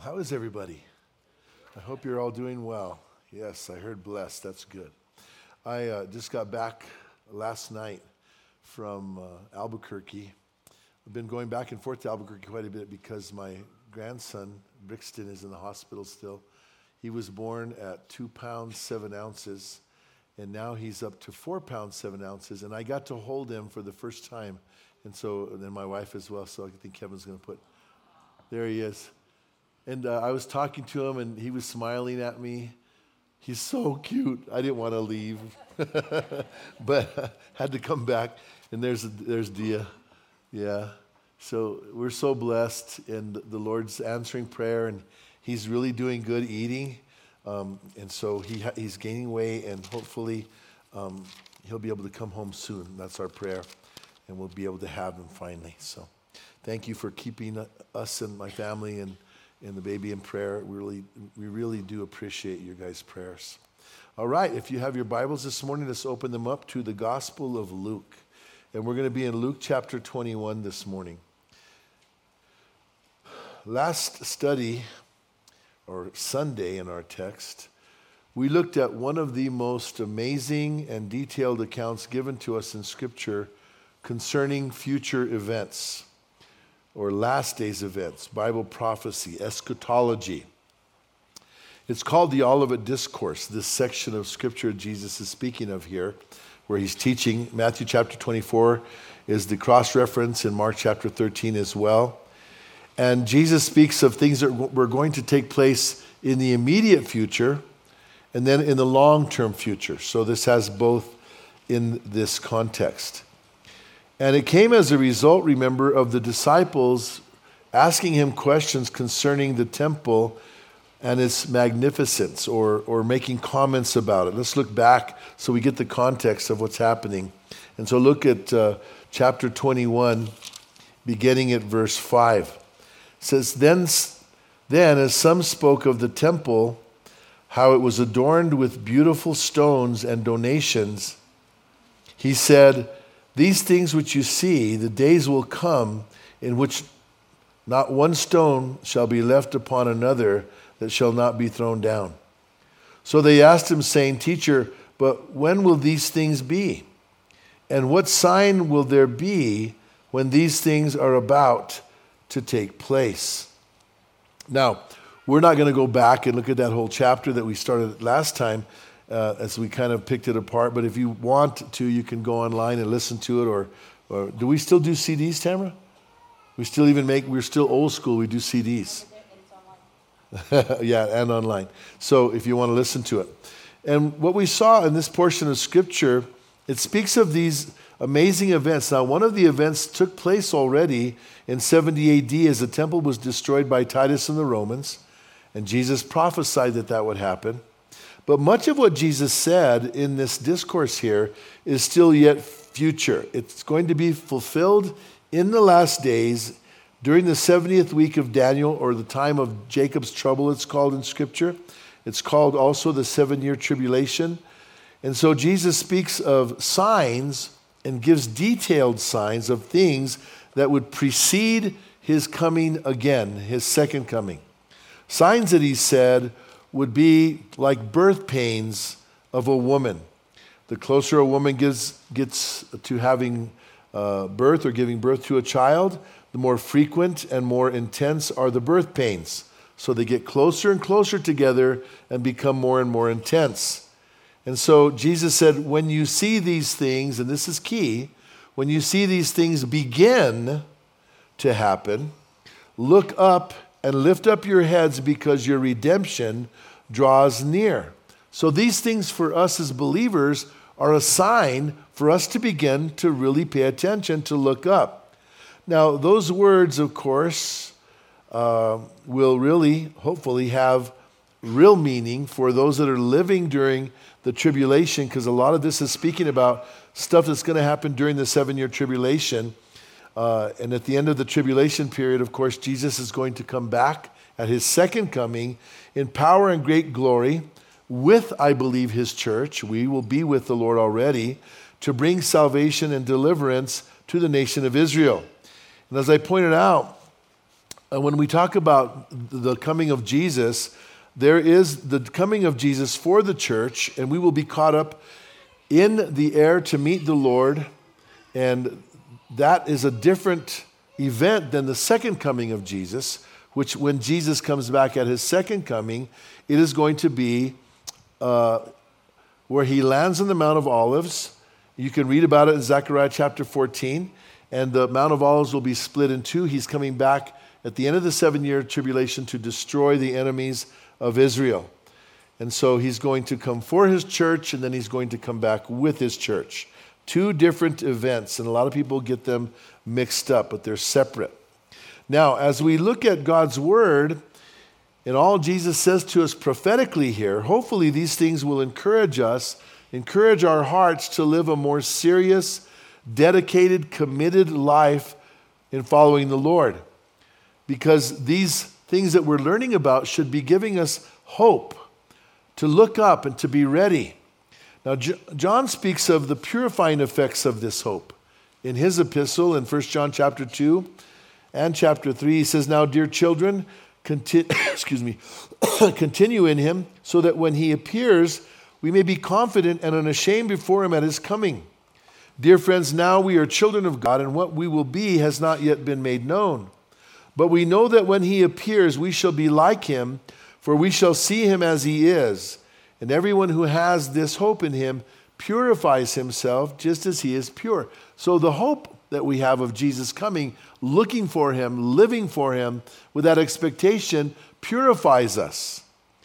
How is everybody? I hope you're all doing well. Yes, I heard blessed. That's good. I just got back last night from Albuquerque. I've been going back and forth to Albuquerque quite a bit because my grandson, Brixton, is in the hospital still. He was born at 2 pounds, 7 ounces, and now he's up to 4 pounds, 7 ounces, and I got to hold him for the first time. And then my wife as well, so I think Kevin's going to put, there he is. And I was talking to him, and he was smiling at me. He's so cute. I didn't want to leave, but had to come back. And there's Dia. Yeah. So we're so blessed, and the Lord's answering prayer, and he's really doing good eating. And so he's gaining weight, and hopefully he'll be able to come home soon. That's our prayer, and we'll be able to have him finally. So thank you for keeping us and my family and the baby in prayer. We really do appreciate your guys' prayers. All right, if you have your Bibles this morning, let's open them up to the Gospel of Luke. And we're going to be in Luke chapter 21 this morning. Last study, or Sunday in our text, we looked at one of the most amazing and detailed accounts given to us in Scripture concerning future events, or last days events, Bible prophecy, eschatology. It's called the Olivet Discourse, this section of Scripture Jesus is speaking of here, where he's teaching. Matthew chapter 24 is the cross-reference in Mark chapter 13 as well. And Jesus speaks of things that were going to take place in the immediate future and then in the long-term future. So this has both in this context. And it came as a result, remember, of the disciples asking him questions concerning the temple and its magnificence, or making comments about it. Let's look back so we get the context of what's happening. And so look at chapter 21, beginning at verse 5. It says, Then as some spoke of the temple, how it was adorned with beautiful stones and donations, he said, These things which you see, the days will come in which not one stone shall be left upon another that shall not be thrown down. So they asked him, saying, Teacher, but when will these things be? And what sign will there be when these things are about to take place? Now, we're not going to go back and look at that whole chapter that we started last time, as we kind of picked it apart. But if you want to, you can go online and listen to it. Or do we still do CDs, Tamara? We're still old school. We do CDs. Yeah, and online. So if you want to listen to it. And what we saw in this portion of Scripture, it speaks of these amazing events. Now, one of the events took place already in 70 AD as the temple was destroyed by Titus and the Romans. And Jesus prophesied that would happen. But much of what Jesus said in this discourse here is still yet future. It's going to be fulfilled in the last days during the 70th week of Daniel, or the time of Jacob's trouble, it's called in Scripture. It's called also the 7-year tribulation. And so Jesus speaks of signs and gives detailed signs of things that would precede his coming again, his second coming. Signs that he said would be like birth pains of a woman. The closer a woman gets to having birth or giving birth to a child, the more frequent and more intense are the birth pains. So they get closer and closer together and become more and more intense. And so Jesus said, when you see these things, and this is key, when you see these things begin to happen, look up and lift up your heads, because your redemption draws near. So these things for us as believers are a sign for us to begin to really pay attention, to look up. Now, those words, of course, will really, hopefully, have real meaning for those that are living during the tribulation, because a lot of this is speaking about stuff that's going to happen during the 7-year tribulation. And at the end of the tribulation period, of course, Jesus is going to come back at his second coming in power and great glory with, I believe, his church. We will be with the Lord already to bring salvation and deliverance to the nation of Israel. And as I pointed out, when we talk about the coming of Jesus, there is the coming of Jesus for the church, and we will be caught up in the air to meet the Lord, and that is a different event than the second coming of Jesus, which when Jesus comes back at his second coming, it is going to be where he lands on the Mount of Olives. You can read about it in Zechariah chapter 14, and the Mount of Olives will be split in two. He's coming back at the end of the 7-year tribulation to destroy the enemies of Israel. And so he's going to come for his church, and then he's going to come back with his church. Two different events, and a lot of people get them mixed up, but they're separate. Now, as we look at God's word, and all Jesus says to us prophetically here, hopefully these things will encourage us, encourage our hearts to live a more serious, dedicated, committed life in following the Lord. Because these things that we're learning about should be giving us hope to look up and to be ready. Now, John speaks of the purifying effects of this hope. In his epistle, in 1 John chapter 2 and chapter 3, he says, "Now, dear children, continue in him, so that when he appears, we may be confident and unashamed before him at his coming. Dear friends, now we are children of God, and what we will be has not yet been made known. But we know that when he appears, we shall be like him, for we shall see him as he is. And everyone who has this hope in him purifies himself just as he is pure." So the hope that we have of Jesus coming, looking for him, living for him, with that expectation, purifies us.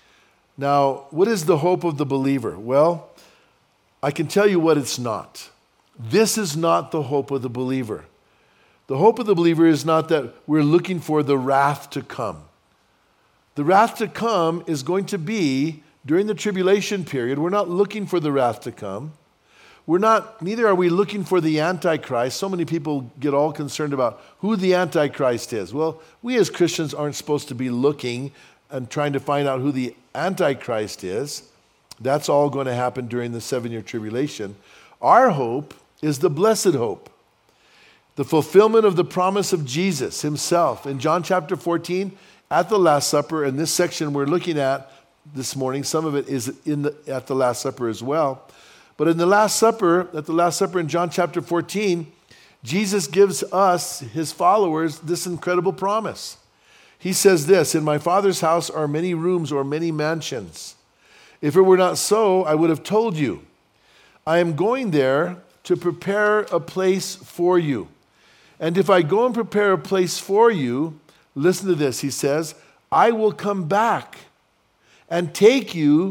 Now, what is the hope of the believer? Well, I can tell you what it's not. This is not the hope of the believer. The hope of the believer is not that we're looking for the wrath to come. The wrath to come is going to be during the tribulation period. We're not looking for the wrath to come. Neither are we looking for the Antichrist. So many people get all concerned about who the Antichrist is. Well, we as Christians aren't supposed to be looking and trying to find out who the Antichrist is. That's all going to happen during the 7-year tribulation. Our hope is the blessed hope, the fulfillment of the promise of Jesus himself. In John chapter 14, at the Last Supper, in this section we're looking at this morning, some of it is at the Last Supper as well. But at the Last Supper in John chapter 14, Jesus gives us, his followers, this incredible promise. He says this, "In my Father's house are many rooms or many mansions. If it were not so, I would have told you. I am going there to prepare a place for you. And if I go and prepare a place for you," listen to this, he says, "I will come back and take you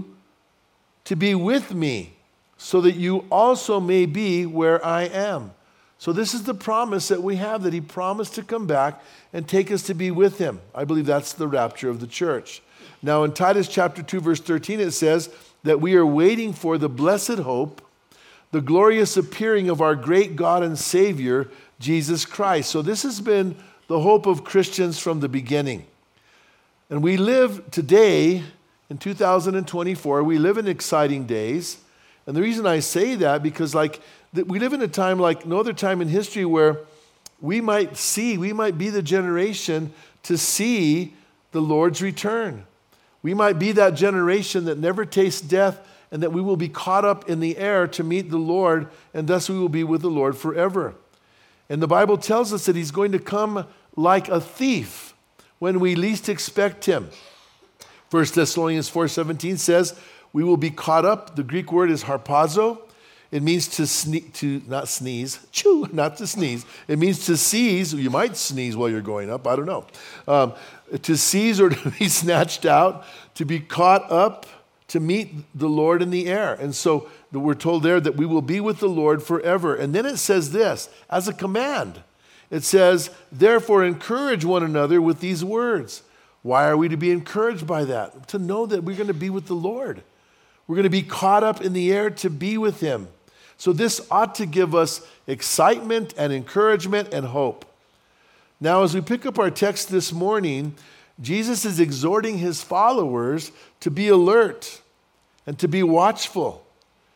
to be with me, so that you also may be where I am." So this is the promise that we have, that he promised to come back and take us to be with him. I believe that's the rapture of the church. Now in Titus chapter 2, verse 13, it says that we are waiting for the blessed hope, the glorious appearing of our great God and Savior, Jesus Christ. So this has been the hope of Christians from the beginning. And we live today, in 2024, we live in exciting days. And the reason I say that, because we live in a time like no other time in history where we might be the generation to see the Lord's return. We might be that generation that never tastes death, and that we will be caught up in the air to meet the Lord, and thus we will be with the Lord forever. And the Bible tells us that he's going to come like a thief when we least expect him. 1 Thessalonians 4:17 says, we will be caught up. The Greek word is harpazo. It means not to sneeze. It means to seize. You might sneeze while you're going up. I don't know. To seize or to be snatched out, to be caught up, to meet the Lord in the air. And so we're told there that we will be with the Lord forever. And then it says this, as a command. It says, therefore encourage one another with these words. Why are we to be encouraged by that? To know that we're going to be with the Lord. We're going to be caught up in the air to be with him. So this ought to give us excitement and encouragement and hope. Now, as we pick up our text this morning, Jesus is exhorting his followers to be alert and to be watchful.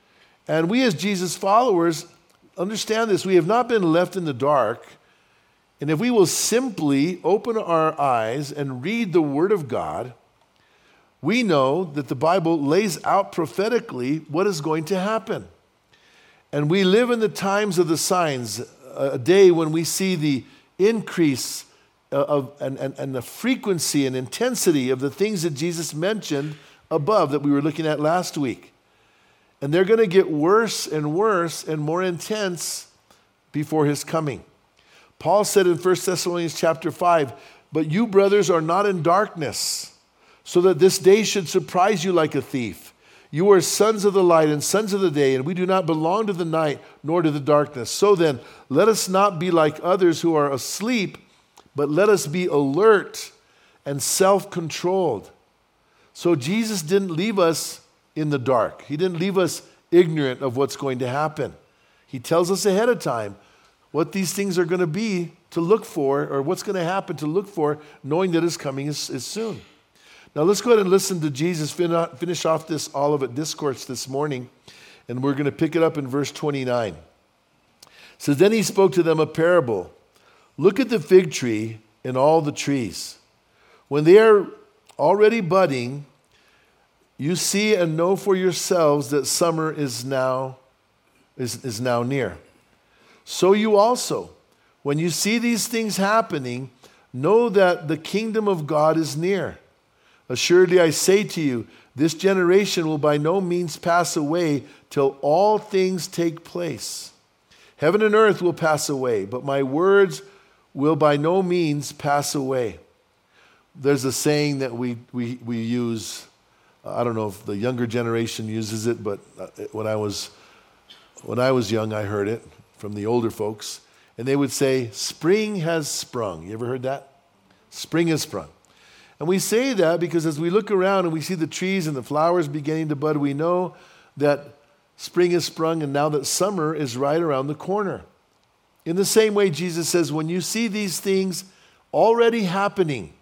And we as Jesus followers understand this. We have not been left in the dark. And if we will simply open our eyes and read the Word of God, we know that the Bible lays out prophetically what is going to happen. And we live in the times of the signs, a day when we see the increase and the frequency and intensity of the things that Jesus mentioned above that we were looking at last week. And they're going to get worse and worse and more intense before his coming. Paul said in 1 Thessalonians chapter 5, "But you, brothers, are not in darkness, so that this day should surprise you like a thief. You are sons of the light and sons of the day, and we do not belong to the night nor to the darkness. So then, let us not be like others who are asleep, but let us be alert and self-controlled." So Jesus didn't leave us in the dark. He didn't leave us ignorant of what's going to happen. He tells us ahead of time what these things are going to be to look for, or what's going to happen to look for, knowing that his coming is soon. Now let's go ahead and listen to Jesus finish off this Olivet Discourse this morning, and we're going to pick it up in verse 29. It says, "Then he spoke to them a parable. Look at the fig tree and all the trees. When they are already budding, you see and know for yourselves that summer is now near. So you also, when you see these things happening, know that the kingdom of God is near. Assuredly, I say to you, this generation will by no means pass away till all things take place. Heaven and earth will pass away, but my words will by no means pass away." There's a saying that we use. I don't know if the younger generation uses it, but when I was young, I heard it from the older folks, and they would say, "Spring has sprung." You ever heard that? Spring has sprung. And we say that because as we look around and we see the trees and the flowers beginning to bud, we know that spring has sprung and now that summer is right around the corner. In the same way, Jesus says, when you see these things already happening,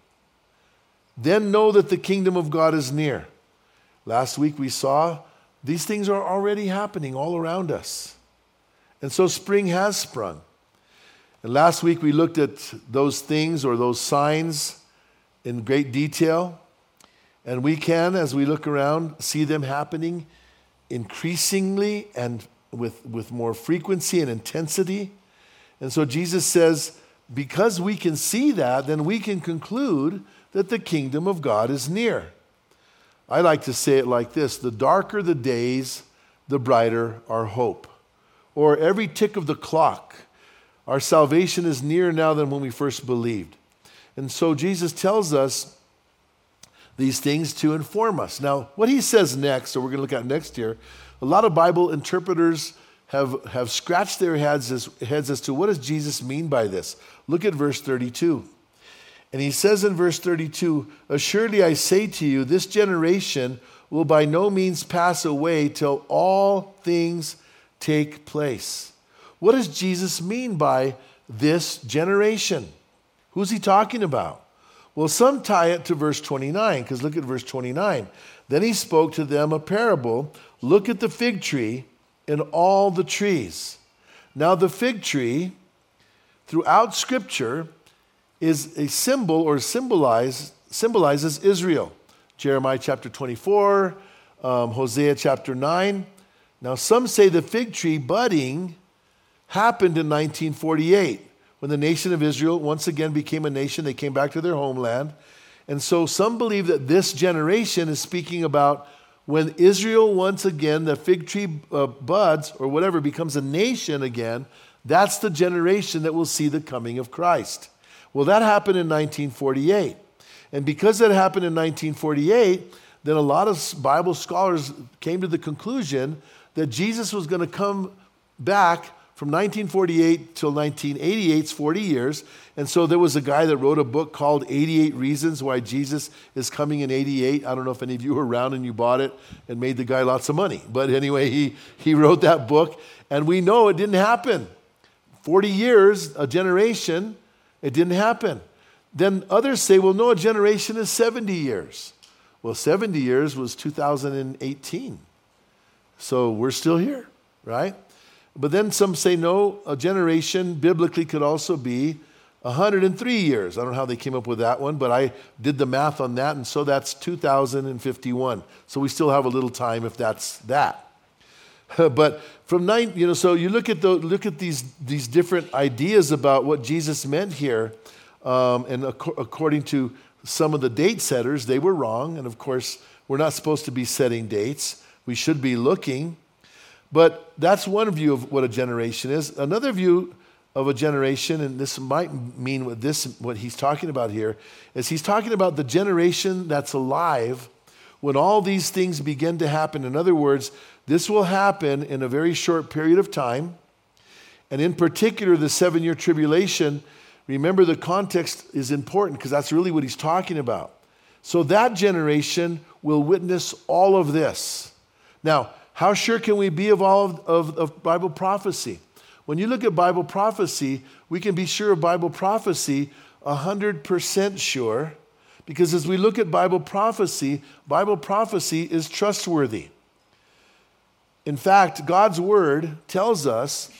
then know that the kingdom of God is near. Last week we saw these things are already happening all around us. And so spring has sprung. And last week we looked at those things or those signs in great detail. And we can, as we look around, see them happening increasingly and with more frequency and intensity. And so Jesus says, because we can see that, then we can conclude that the kingdom of God is near. I like to say it like this: the darker the days, the brighter our hope. Or every tick of the clock, our salvation is nearer now than when we first believed. And so Jesus tells us these things to inform us. Now, what he says next, or we're going to look at next year, a lot of Bible interpreters have scratched their heads as to what does Jesus mean by this. Look at verse 32. And he says in verse 32, "Assuredly I say to you, this generation will by no means pass away till all things take place." What does Jesus mean by this generation? Who's he talking about? Well, some tie it to verse 29, because look at verse 29. "Then he spoke to them a parable. Look at the fig tree and all the trees." Now the fig tree, throughout Scripture, is a symbol or symbolizes Israel. Jeremiah chapter 24, Hosea chapter 9. Now some say the fig tree budding happened in 1948 when the nation of Israel once again became a nation. They came back to their homeland. And so some believe that this generation is speaking about when Israel once again, the fig tree buds or whatever, becomes a nation again. That's the generation that will see the coming of Christ. Well, that happened in 1948. And because that happened in 1948, then a lot of Bible scholars came to the conclusion that Jesus was going to come back from 1948 till 1988, it's 40 years. And so there was a guy that wrote a book called 88 Reasons Why Jesus is Coming in 88. I don't know if any of you were around and you bought it and made the guy lots of money. But anyway, he wrote that book, and we know it didn't happen. 40 years, a generation, it didn't happen. Then others say, well, no, a generation is 70 years. Well, 70 years was 2018. So we're still here, right? But then some say, no, a generation biblically could also be 103 years. I don't know how they came up with that one, but I did the math on that, and so that's 2051. So we still have a little time if that's that. But from so you look at these different ideas about what Jesus meant here, and according to some of the date setters, they were wrong. And of course, we're not supposed to be setting dates. We should be looking. But that's one view of what a generation is. Another view of a generation, and this might mean what he's talking about here, is he's talking about the generation that's alive when all these things begin to happen. In other words, this will happen in a very short period of time. And in particular, the 7-year tribulation, remember the context is important because that's really what he's talking about. So that generation will witness all of this. Now, how sure can we be of all of Bible prophecy? When you look at Bible prophecy, we can be sure of Bible prophecy 100% sure, because as we look at Bible prophecy is trustworthy. In fact, God's word tells us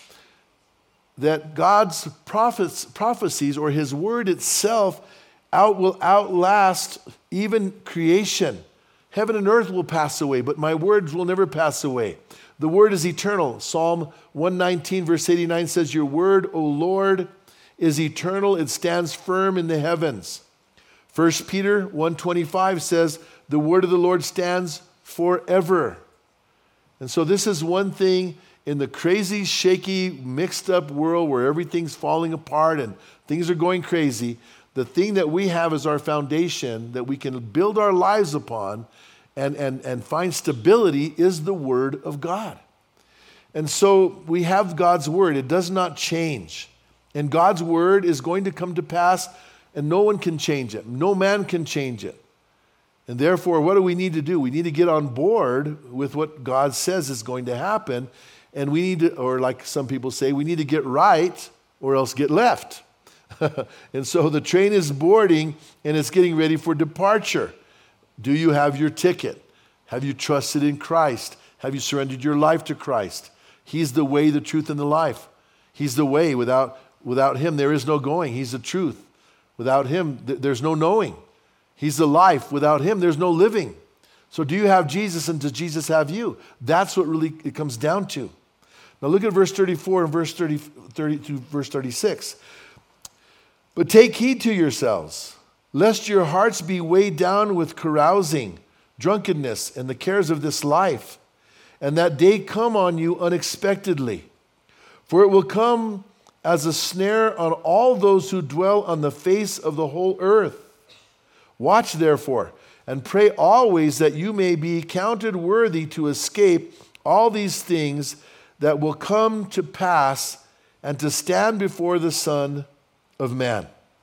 that God's prophecies, or his word itself, will outlast even creation. Heaven and earth will pass away, but my words will never pass away. The word is eternal. Psalm 119, verse 89 says, your word, O Lord, is eternal. It stands firm in the heavens. 1 Peter 1:25 says, the word of the Lord stands forever. And so this is one thing in the crazy, shaky, mixed up world where everything's falling apart and things are going crazy. The thing that we have as our foundation that we can build our lives upon and find stability is the Word of God. And so we have God's Word. It does not change. And God's Word is going to come to pass, and no one can change it. No man can change it. And therefore, what do we need to do? We need to get on board with what God says is going to happen. And we need to, or like some people say, we need to get right or else get left. And so the train is boarding and it's getting ready for departure. Do you have your ticket? Have you trusted in Christ? Have you surrendered your life to Christ? He's the way, the truth, and the life. He's the way. Without him, there is no going. He's the truth. Without him, there's no knowing. He's the life. Without him, there's no living. So do you have Jesus, and does Jesus have you? That's what really it comes down to. Now look at verse 34 and verse 30 to verse 36. But take heed to yourselves, lest your hearts be weighed down with carousing, drunkenness, and the cares of this life, and that day come on you unexpectedly. For it will come as a snare on all those who dwell on the face of the whole earth. Watch therefore, and pray always that you may be counted worthy to escape all these things that will come to pass and to stand before the Son of Man.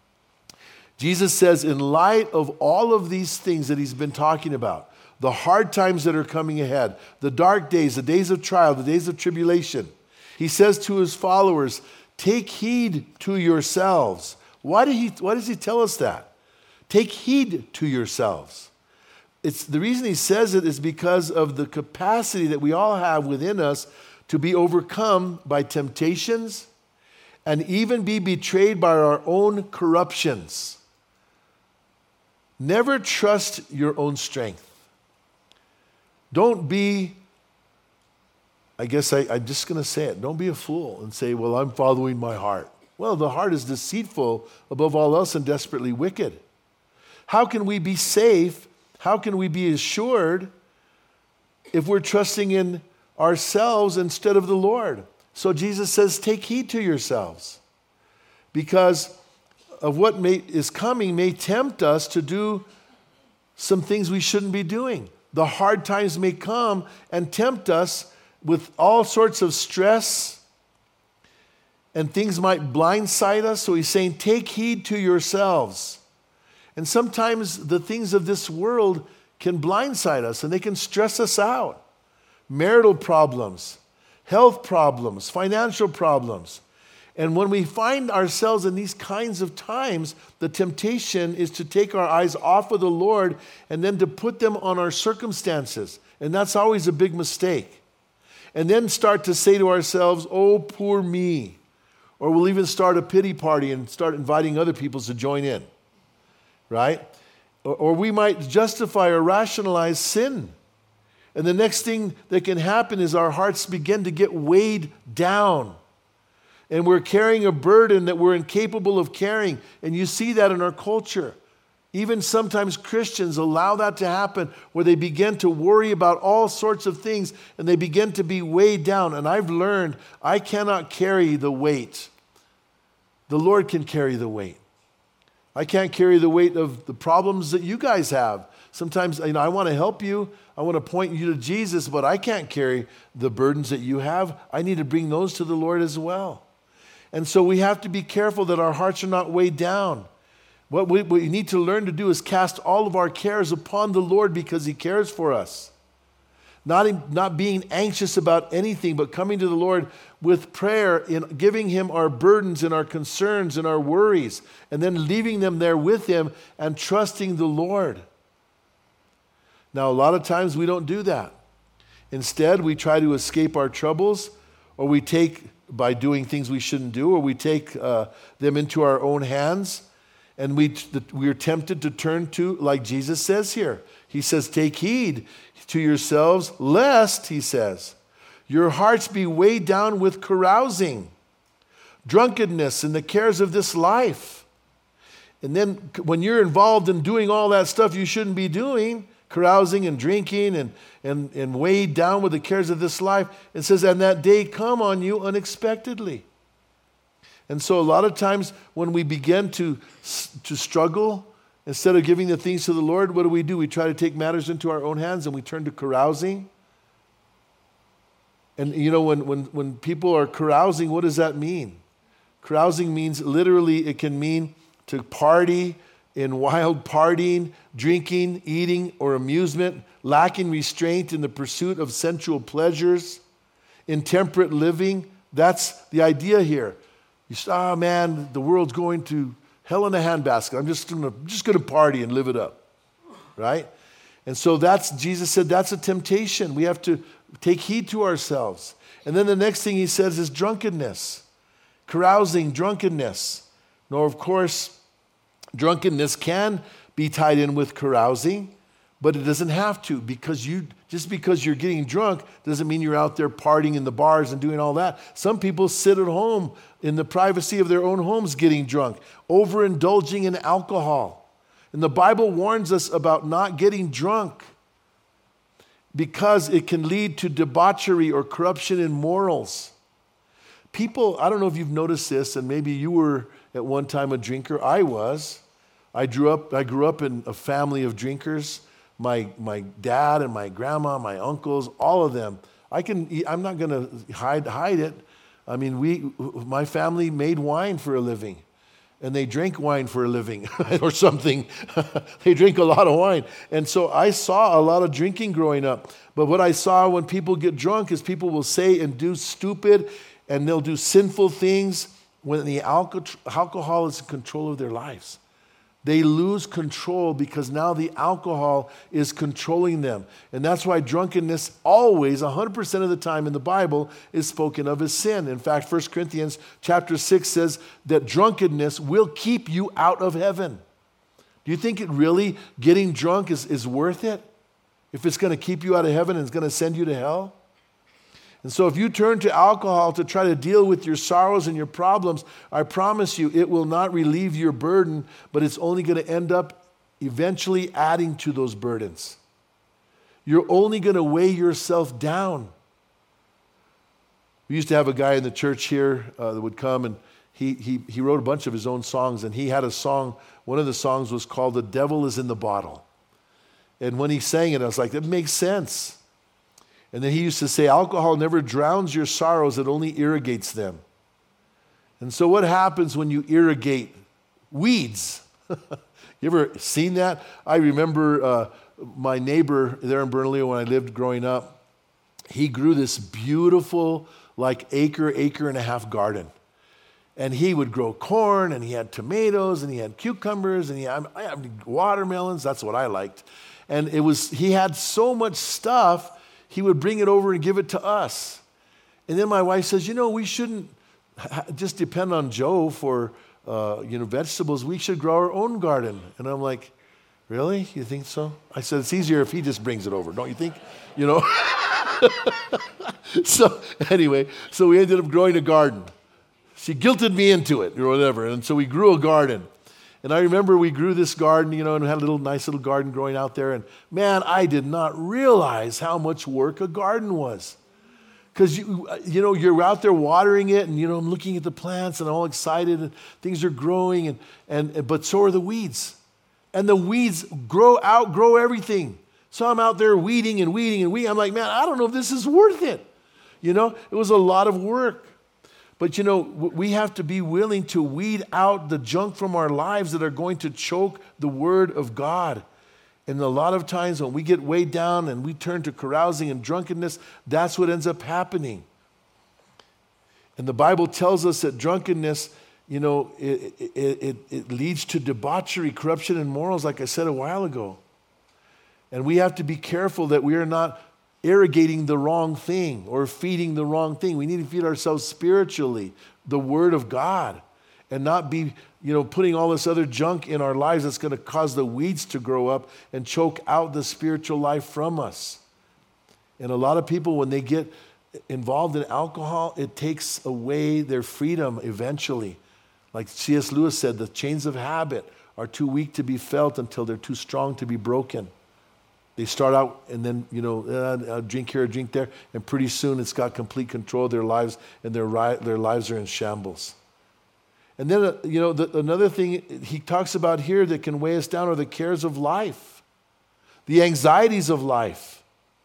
Jesus says, in light of all of these things that he's been talking about, the hard times that are coming ahead, the dark days, the days of trial, the days of tribulation, he says to his followers, take heed to yourselves. Why does he tell us that? Take heed to yourselves. It's the reason he says it is because of the capacity that we all have within us to be overcome by temptations and even be betrayed by our own corruptions. Never trust your own strength. Don't be, I'm just going to say it, don't be a fool and say, well, I'm following my heart. Well, the heart is deceitful above all else and desperately wicked. How can we be safe? How can we be assured if we're trusting in ourselves instead of the Lord? So Jesus says, take heed to yourselves, because of what is coming may tempt us to do some things we shouldn't be doing. The hard times may come and tempt us with all sorts of stress, and things might blindside us. So he's saying, take heed to yourselves. And sometimes the things of this world can blindside us and they can stress us out. Marital problems, health problems, financial problems. And when we find ourselves in these kinds of times, the temptation is to take our eyes off of the Lord and then to put them on our circumstances. And that's always a big mistake. And then start to say to ourselves, oh, poor me. Or we'll even start a pity party and start inviting other people to join in, right? Or we might justify or rationalize sin. And the next thing that can happen is our hearts begin to get weighed down. And we're carrying a burden that we're incapable of carrying. And you see that in our culture. Even sometimes Christians allow that to happen, where they begin to worry about all sorts of things and they begin to be weighed down. And I've learned I cannot carry the weight. The Lord can carry the weight. I can't carry the weight of the problems that you guys have. Sometimes, I want to help you. I want to point you to Jesus, but I can't carry the burdens that you have. I need to bring those to the Lord as well. And so we have to be careful that our hearts are not weighed down. What we need to learn to do is cast all of our cares upon the Lord because He cares for us. Not being anxious about anything, but coming to the Lord with prayer, in giving Him our burdens and our concerns and our worries, and then leaving them there with Him and trusting the Lord. Now, a lot of times we don't do that. Instead, we try to escape our troubles, or we take, by doing things we shouldn't do, or we take them into our own hands, and we are tempted to turn to, like Jesus says here. He says, take heed to yourselves, lest, He says, your hearts be weighed down with carousing, drunkenness, and the cares of this life. And then when you're involved in doing all that stuff you shouldn't be doing, carousing and drinking and weighed down with the cares of this life, it says, and that day come on you unexpectedly. And so a lot of times when we begin to struggle, instead of giving the things to the Lord, what do? We try to take matters into our own hands and we turn to carousing. And when people are carousing, what does that mean? Carousing means, literally, it can mean to party in wild partying, drinking, eating, or amusement, lacking restraint in the pursuit of sensual pleasures, intemperate living. That's the idea here. You say, man, the world's going to hell in a handbasket. I'm just gonna party and live it up, right? And so Jesus said that's a temptation. We have to take heed to ourselves. And then the next thing He says is drunkenness, carousing, drunkenness. Now, of course, drunkenness can be tied in with carousing, but it doesn't have to, because just because you're getting drunk doesn't mean you're out there partying in the bars and doing all that. Some people sit at home in the privacy of their own homes getting drunk, overindulging in alcohol. And the Bible warns us about not getting drunk because it can lead to debauchery or corruption in morals. People, I don't know if you've noticed this, and maybe you were at one time a drinker. I was. I grew up in a family of drinkers. My dad and my grandma, my uncles, all of them. I'm not going to hide it. I mean, my family made wine for a living, and they drank wine for a living or something. They drink a lot of wine. And so I saw a lot of drinking growing up. But what I saw when people get drunk is people will say and do stupid, and they'll do sinful things when the alcohol is in control of their lives. They lose control because now the alcohol is controlling them. And that's why drunkenness always, 100% of the time in the Bible, is spoken of as sin. In fact, 1 Corinthians chapter 6 says that drunkenness will keep you out of heaven. Do you think getting drunk is worth it? If it's going to keep you out of heaven and it's going to send you to hell? And so if you turn to alcohol to try to deal with your sorrows and your problems, I promise you it will not relieve your burden, but it's only going to end up eventually adding to those burdens. You're only going to weigh yourself down. We used to have a guy in the church here that would come, and he wrote a bunch of his own songs, and he had a song. One of the songs was called "The Devil is in the Bottle." And when he sang it, I was like, that makes sense. And then he used to say, alcohol never drowns your sorrows, it only irrigates them. And so what happens when you irrigate weeds? You ever seen that? I remember my neighbor there in Bernalillo when I lived growing up. He grew this beautiful, like acre and a half garden. And he would grow corn, and he had tomatoes, and he had cucumbers, and he had watermelons. That's what I liked. And he had so much stuff, he would bring it over and give it to us. And then my wife says, we shouldn't just depend on Joe for vegetables. We should grow our own garden. And I'm like, really? You think so? I said, it's easier if he just brings it over, don't you think? So anyway, so we ended up growing a garden. She guilted me into it or whatever. And so we grew a garden. And I remember we grew this garden, and had a nice little garden growing out there. And man, I did not realize how much work a garden was. Because, you're out there watering it, and, I'm looking at the plants, and I'm all excited, and things are growing, but so are the weeds. And the weeds outgrow everything. So I'm out there weeding and weeding and weeding. I'm like, man, I don't know if this is worth it. It was a lot of work. But, we have to be willing to weed out the junk from our lives that are going to choke the Word of God. And a lot of times when we get weighed down and we turn to carousing and drunkenness, that's what ends up happening. And the Bible tells us that drunkenness, it leads to debauchery, corruption, and morals, like I said a while ago. And we have to be careful that we are not irrigating the wrong thing or feeding the wrong thing. We need to feed ourselves spiritually, the Word of God, and not be, putting all this other junk in our lives that's going to cause the weeds to grow up and choke out the spiritual life from us. And a lot of people, when they get involved in alcohol, it takes away their freedom eventually. Like C.S. Lewis said, the chains of habit are too weak to be felt until they're too strong to be broken. They start out and then, a drink here, a drink there, and pretty soon it's got complete control of their lives, and their lives are in shambles. And then, another thing he talks about here that can weigh us down are the cares of life, the anxieties of life,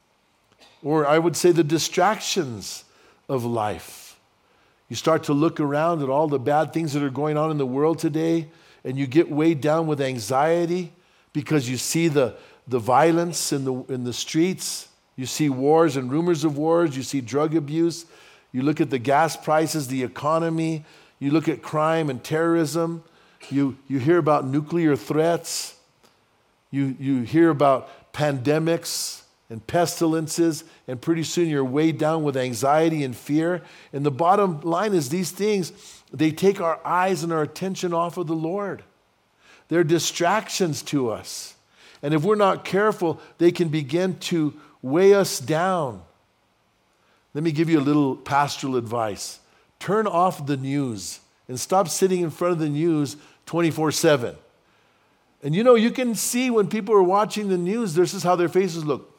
or I would say the distractions of life. You start to look around at all the bad things that are going on in the world today, and you get weighed down with anxiety because you see the violence in the streets. You see wars and rumors of wars. You see drug abuse. You look at the gas prices, the economy. You look at crime and terrorism. You hear about nuclear threats. You hear about pandemics and pestilences, and pretty soon you're weighed down with anxiety and fear. And the bottom line is these things, they take our eyes and our attention off of the Lord. They're distractions to us. And if we're not careful, they can begin to weigh us down. Let me give you a little pastoral advice. Turn off the news and stop sitting in front of the news 24/7. And you can see when people are watching the news, this is how their faces look.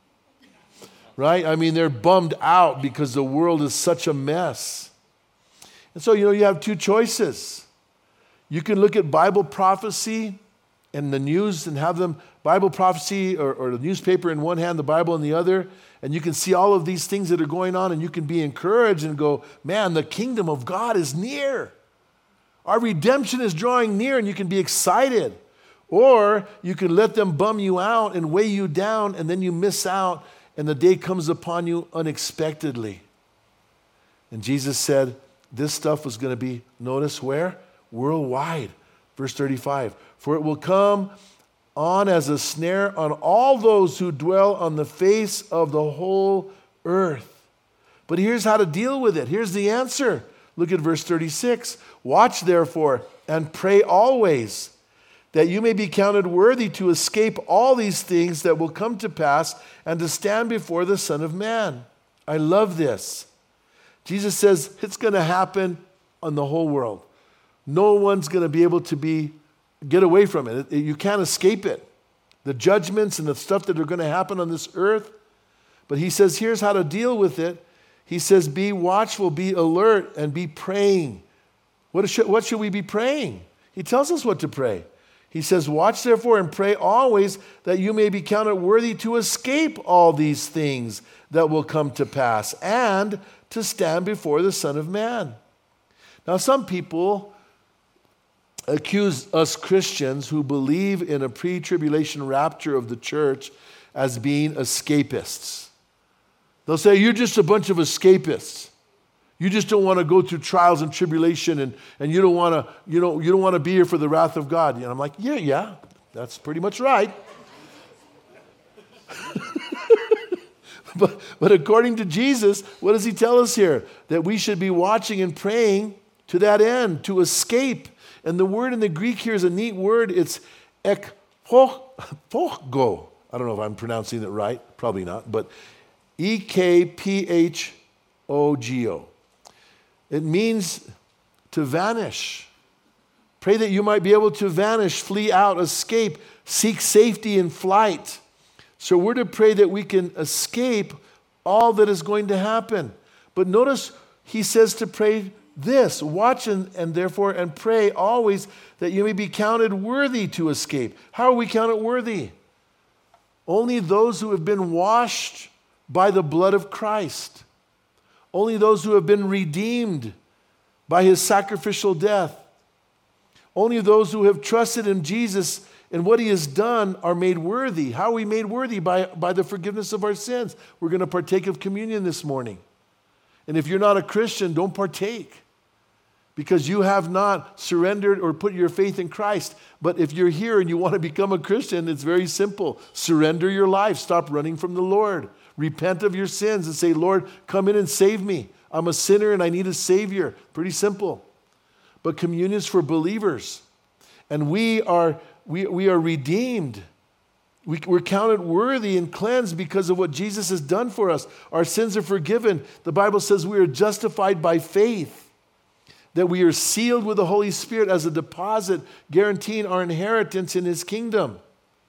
Right? I mean, they're bummed out because the world is such a mess. And so, you have two choices. You can look at Bible prophecy and the news and have them Bible prophecy or the newspaper in one hand, the Bible in the other, and you can see all of these things that are going on, and you can be encouraged and go, man, the kingdom of God is near. Our redemption is drawing near, and you can be excited. Or you can let them bum you out and weigh you down, and then you miss out, and the day comes upon you unexpectedly. And Jesus said this stuff was going to be, notice where? Worldwide. Verse 35, for it will come on as a snare on all those who dwell on the face of the whole earth. But here's how to deal with it. Here's the answer. Look at verse 36. Watch therefore and pray always, that you may be counted worthy to escape all these things that will come to pass and to stand before the Son of Man. I love this. Jesus says it's going to happen on the whole world. No one's going to be able to get away from it. You can't escape it. The judgments and the stuff that are going to happen on this earth. But he says, here's how to deal with it. He says, be watchful, be alert, and be praying. What should we be praying? He tells us what to pray. He says, watch therefore and pray always, that you may be counted worthy to escape all these things that will come to pass and to stand before the Son of Man. Now, some people accuse us Christians who believe in a pre-tribulation rapture of the church as being escapists. They'll say, you're just a bunch of escapists. You just don't want to go through trials and tribulation, and you don't want to be here for the wrath of God. And I'm like, yeah, that's pretty much right. But according to Jesus, what does he tell us here? That we should be watching and praying to that end, to escape. And the word in the Greek here is a neat word. It's ekpogo. I don't know if I'm pronouncing it right. Probably not. But ekphogo. It means to vanish. Pray that you might be able to vanish, flee out, escape, seek safety in flight. So we're to pray that we can escape all that is going to happen. But notice he says to pray this, watch and therefore and pray always that you may be counted worthy to escape. How are we counted worthy? Only those who have been washed by the blood of Christ. Only those who have been redeemed by his sacrificial death. Only those who have trusted in Jesus and what he has done are made worthy. How are we made worthy? By the forgiveness of our sins. We're going to partake of communion this morning. And if you're not a Christian, don't partake, because you have not surrendered or put your faith in Christ. But if you're here and you want to become a Christian, it's very simple. Surrender your life. Stop running from the Lord. Repent of your sins and say, Lord, come in and save me. I'm a sinner and I need a Savior. Pretty simple. But communion is for believers. And we are redeemed. We're counted worthy and cleansed because of what Jesus has done for us. Our sins are forgiven. The Bible says we are justified by faith, that we are sealed with the Holy Spirit as a deposit, guaranteeing our inheritance in his kingdom.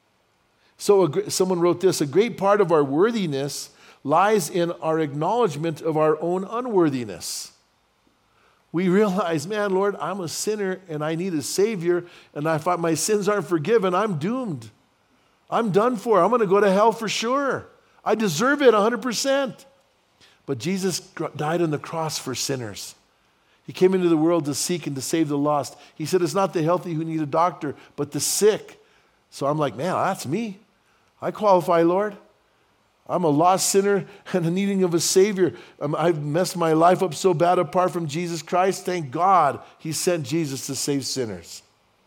So someone wrote this, a great part of our worthiness lies in our acknowledgement of our own unworthiness. We realize, man, Lord, I'm a sinner and I need a Savior, and if my sins aren't forgiven, I'm doomed. I'm done for. I'm going to go to hell for sure. I deserve it 100%. But Jesus died on the cross for sinners. He came into the world to seek and to save the lost. He said it's not the healthy who need a doctor, but the sick. So I'm like, man, that's me. I qualify, Lord. I'm a lost sinner and a needing of a Savior. I've messed my life up so bad apart from Jesus Christ. Thank God he sent Jesus to save sinners.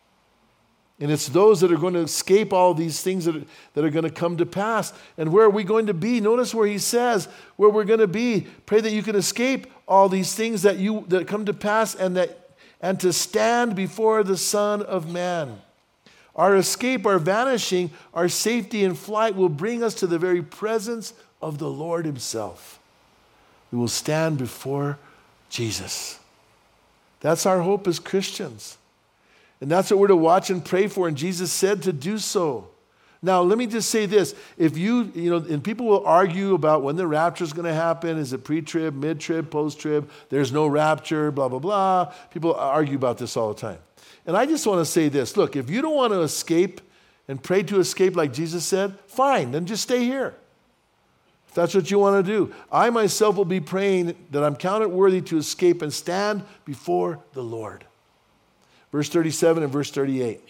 And it's those that are going to escape all these things that are going to come to pass. And where are we going to be? Notice where he says where we're going to be. Pray that you can escape all these things that come to pass and to stand before the Son of Man. Our escape, our vanishing, our safety in flight will bring us to the very presence of the Lord himself. We will stand before Jesus. That's our hope as Christians. And that's what we're to watch and pray for. And Jesus said to do so. Now, let me just say this. If and people will argue about when the rapture is going to happen. Is it pre-trib, mid-trib, post-trib? There's no rapture, blah, blah, blah. People argue about this all the time. And I just want to say this. Look, if you don't want to escape and pray to escape like Jesus said, fine, then just stay here. If that's what you want to do. I myself will be praying that I'm counted worthy to escape and stand before the Lord. Verse 37 and verse 38.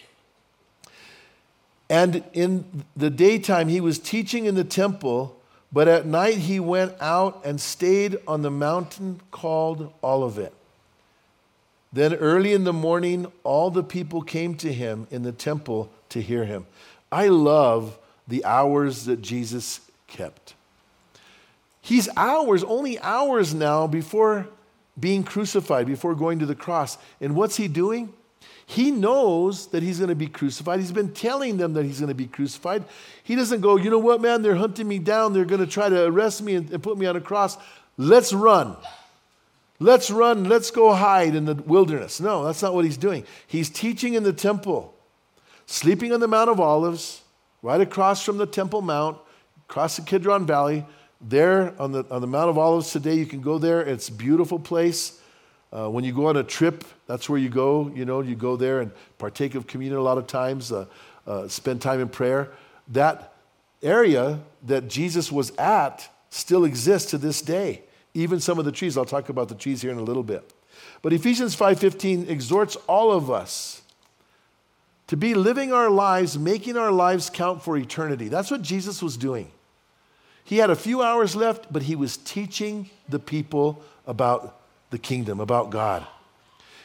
And in the daytime he was teaching in the temple, but at night he went out and stayed on the mountain called Olivet. Then early in the morning, all the people came to him in the temple to hear him. I love the hours that Jesus kept. He's only hours now before being crucified, before going to the cross. And what's he doing? He knows that he's going to be crucified. He's been telling them that he's going to be crucified. He doesn't go, you know what, man, they're hunting me down. They're going to try to arrest me and put me on a cross. Let's run. Let's run. Let's go hide in the wilderness. No, that's not what he's doing. He's teaching in the temple, sleeping on the Mount of Olives, right across from the Temple Mount, across the Kidron Valley. There on the Mount of Olives today, you can go there. It's a beautiful place. When you go on a trip, that's where you go. You go there and partake of communion a lot of times, spend time in prayer. That area that Jesus was at still exists to this day. Even some of the trees. I'll talk about the trees here in a little bit. But Ephesians 5:15 exhorts all of us to be living our lives, making our lives count for eternity. That's what Jesus was doing. He had a few hours left, but he was teaching the people about the kingdom, about God.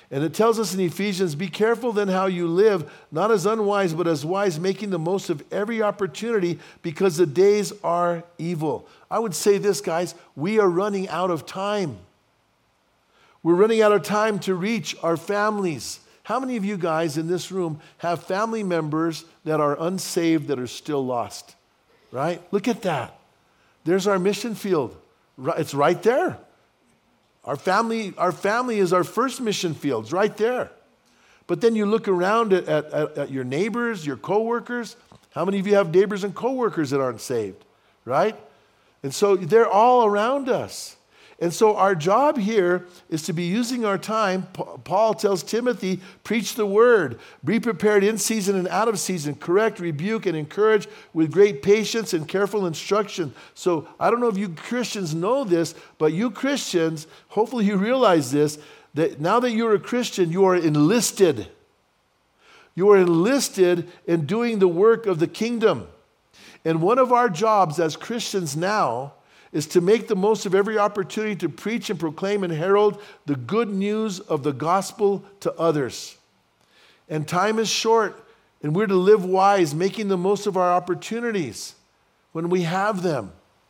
And it tells us in Ephesians, be careful then how you live, not as unwise, but as wise, making the most of every opportunity because the days are evil. I would say this, guys, we are running out of time. We're running out of time to reach our families. How many of you guys in this room have family members that are unsaved that are still lost? Right? Look at that. There's our mission field. It's right there. Our family is our first mission field. It's right there. But then you look around at your neighbors, your coworkers. How many of you have neighbors and coworkers that aren't saved? Right? And so they're all around us. And so our job here is to be using our time. Paul tells Timothy, preach the word, be prepared in season and out of season, correct, rebuke, and encourage with great patience and careful instruction. So I don't know if you Christians know this, but you Christians, hopefully you realize this, that now that you're a Christian, you are enlisted. You are enlisted in doing the work of the kingdom. And one of our jobs as Christians now is to make the most of every opportunity to preach and proclaim and herald the good news of the gospel to others. And time is short, and we're to live wise, making the most of our opportunities when we have them.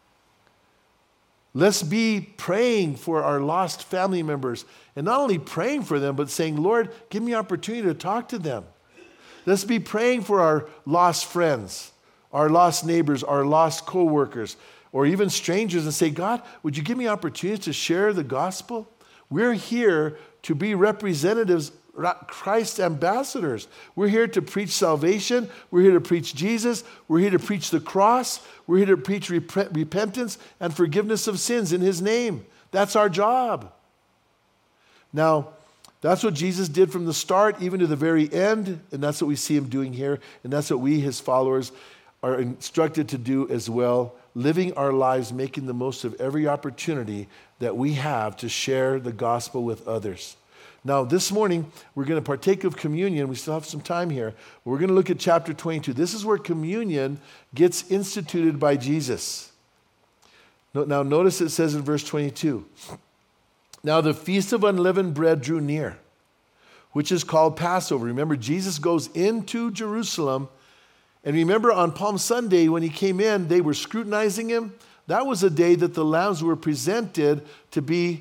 Let's be praying for our lost family members, and not only praying for them, but saying, Lord, give me opportunity to talk to them. Let's be praying for our lost friends, our lost neighbors, our lost co-workers, or even strangers, and say, God, would you give me opportunities to share the gospel? We're here to be representatives, Christ's ambassadors. We're here to preach salvation. We're here to preach Jesus. We're here to preach the cross. We're here to preach repentance and forgiveness of sins in his name. That's our job. Now, that's what Jesus did from the start, even to the very end, and that's what we see him doing here, and that's what we, his followers, are instructed to do as well, living our lives, making the most of every opportunity that we have to share the gospel with others. Now, this morning, we're going to partake of communion. We still have some time here. We're going to look at chapter 22. This is where communion gets instituted by Jesus. Now, notice it says in verse 22, now the feast of unleavened bread drew near, which is called Passover. Remember, Jesus goes into Jerusalem. And remember on Palm Sunday when he came in, they were scrutinizing him. That was a day that the lambs were presented to be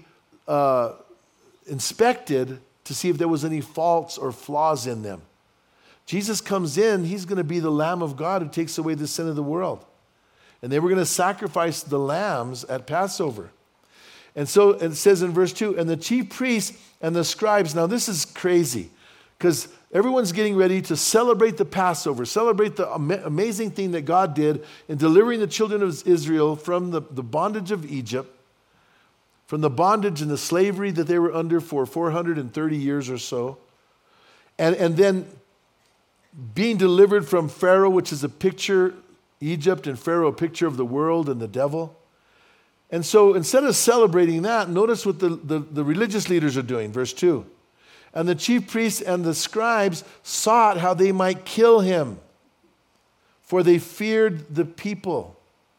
inspected to see if there was any faults or flaws in them. Jesus comes in, he's going to be the Lamb of God who takes away the sin of the world. And they were going to sacrifice the lambs at Passover. And so it says in verse 2, and the chief priests and the scribes, now this is crazy because everyone's getting ready to celebrate the Passover, celebrate the amazing thing that God did in delivering the children of Israel from the bondage of Egypt, from the bondage and the slavery that they were under for 430 years or so, and then being delivered from Pharaoh, which is a picture, Egypt and Pharaoh, a picture of the world and the devil. And so instead of celebrating that, notice what the religious leaders are doing, verse 2. And the chief priests and the scribes sought how they might kill him, for they feared the people.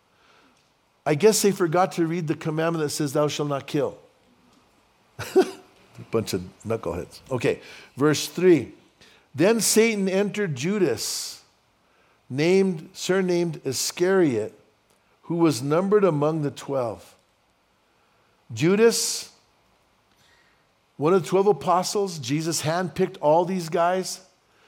I guess they forgot to read the commandment that says, thou shalt not kill. A bunch of knuckleheads. Okay, verse 3. Then Satan entered Judas, surnamed Iscariot, who was numbered among the 12. Judas, one of the 12 apostles, Jesus handpicked all these guys.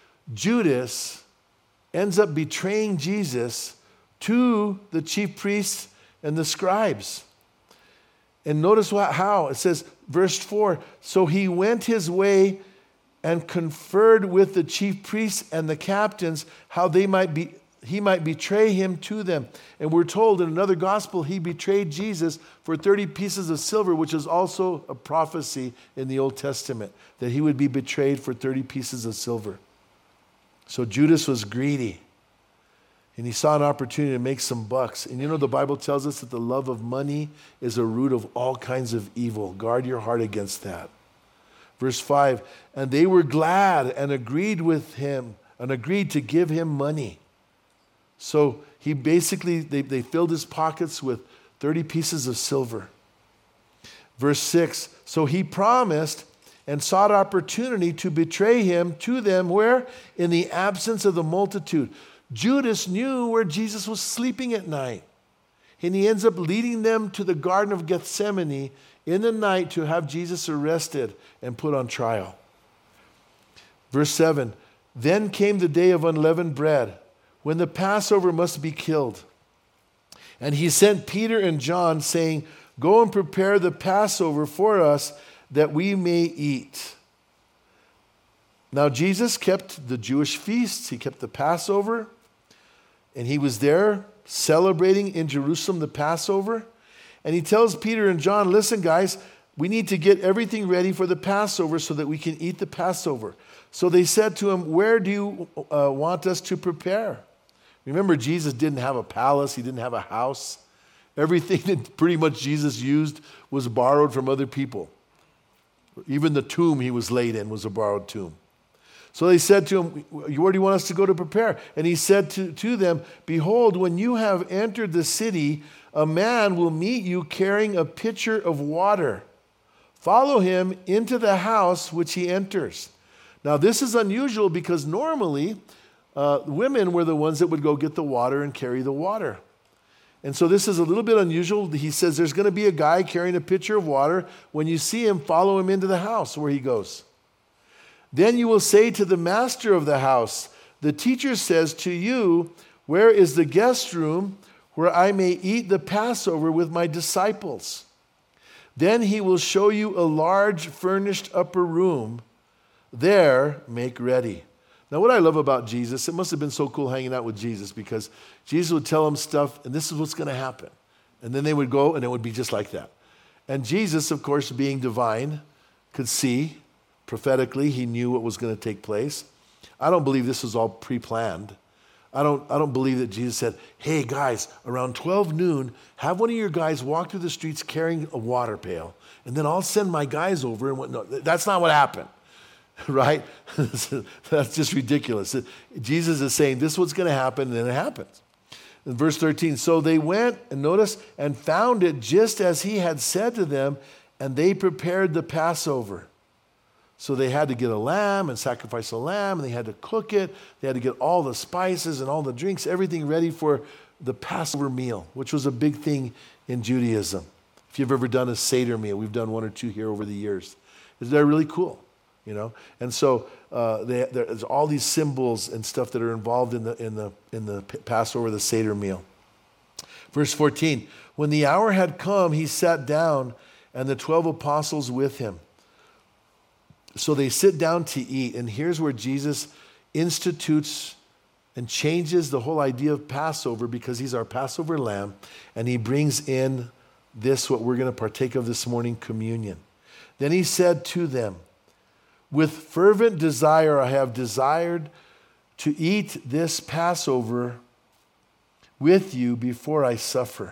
Judas ends up betraying Jesus to the chief priests and the scribes. And notice how. It says, verse 4, so he went his way and conferred with the chief priests and the captains how he might betray him to them. And we're told in another gospel, he betrayed Jesus for 30 pieces of silver, which is also a prophecy in the Old Testament, that he would be betrayed for 30 pieces of silver. So Judas was greedy, and he saw an opportunity to make some bucks. And you know, the Bible tells us that the love of money is a root of all kinds of evil. Guard your heart against that. Verse 5, and they were glad and agreed with him and agreed to give him money. So he basically, they filled his pockets with 30 pieces of silver. Verse 6, so he promised, and sought opportunity to betray him to them, where? In the absence of the multitude. Judas knew where Jesus was sleeping at night. And he ends up leading them to the Garden of Gethsemane in the night to have Jesus arrested and put on trial. Verse 7, then came the day of unleavened bread, when the Passover must be killed. And he sent Peter and John, saying, go and prepare the Passover for us, that we may eat. Now Jesus kept the Jewish feasts. He kept the Passover. And he was there celebrating in Jerusalem the Passover. And he tells Peter and John, listen guys, we need to get everything ready for the Passover so that we can eat the Passover. So they said to him, where do you want us to prepare? Remember, Jesus didn't have a palace. He didn't have a house. Everything that pretty much Jesus used was borrowed from other people. Even the tomb he was laid in was a borrowed tomb. So they said to him, where do you want us to go to prepare? And he said to them, behold, when you have entered the city, a man will meet you carrying a pitcher of water. Follow him into the house which he enters. Now this is unusual because normally women were the ones that would go get the water and carry the water. And so this is a little bit unusual. He says there's going to be a guy carrying a pitcher of water. When you see him, follow him into the house where he goes. Then you will say to the master of the house, the teacher says to you, where is the guest room where I may eat the Passover with my disciples? Then he will show you a large furnished upper room. There make ready. Now, what I love about Jesus, it must have been so cool hanging out with Jesus, because Jesus would tell them stuff, and this is what's going to happen. And then they would go, and it would be just like that. And Jesus, of course, being divine, could see prophetically. He knew what was going to take place. I don't believe this was all pre-planned. I don't believe that Jesus said, hey, guys, around 12 noon, have one of your guys walk through the streets carrying a water pail, and then I'll send my guys over. And no, that's not what happened. Right? That's just ridiculous. Jesus is saying this is what's going to happen, and then it happens. In verse 13, so they went, and notice, and found it just as he had said to them, and they prepared the Passover. So they had to get a lamb and sacrifice a lamb, and they had to cook it. They had to get all the spices and all the drinks, everything ready for the Passover meal, which was a big thing in Judaism. If you've ever done a Seder meal, we've done one or two here over the years. They're really cool. You know, and so there's all these symbols and stuff that are involved in the Passover, the Seder meal. Verse 14, when the hour had come, he sat down, and the 12 apostles with him. So they sit down to eat, and here's where Jesus institutes and changes the whole idea of Passover, because he's our Passover lamb, and he brings in this, what we're going to partake of this morning, communion. Then he said to them, with fervent desire I have desired to eat this Passover with you before I suffer.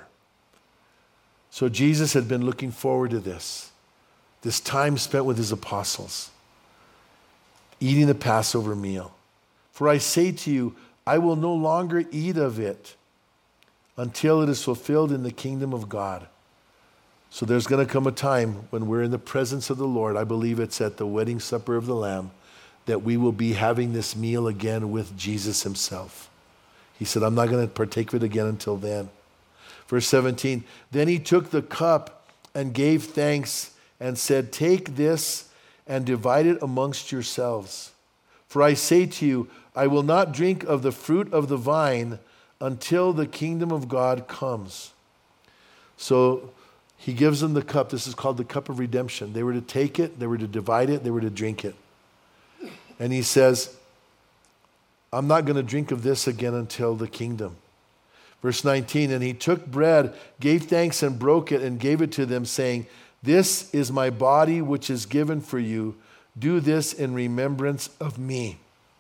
So Jesus had been looking forward to this time spent with his apostles, eating the Passover meal. For I say to you, I will no longer eat of it until it is fulfilled in the kingdom of God. So there's going to come a time when we're in the presence of the Lord. I believe it's at the wedding supper of the Lamb that we will be having this meal again with Jesus himself. He said, I'm not going to partake of it again until then. Verse 17, then he took the cup and gave thanks and said, take this and divide it amongst yourselves. For I say to you, I will not drink of the fruit of the vine until the kingdom of God comes. So he gives them the cup. This is called the cup of redemption. They were to take it, they were to divide it, they were to drink it. And he says, I'm not going to drink of this again until the kingdom. Verse 19, and he took bread, gave thanks and broke it and gave it to them, saying, this is my body which is given for you. Do this in remembrance of me.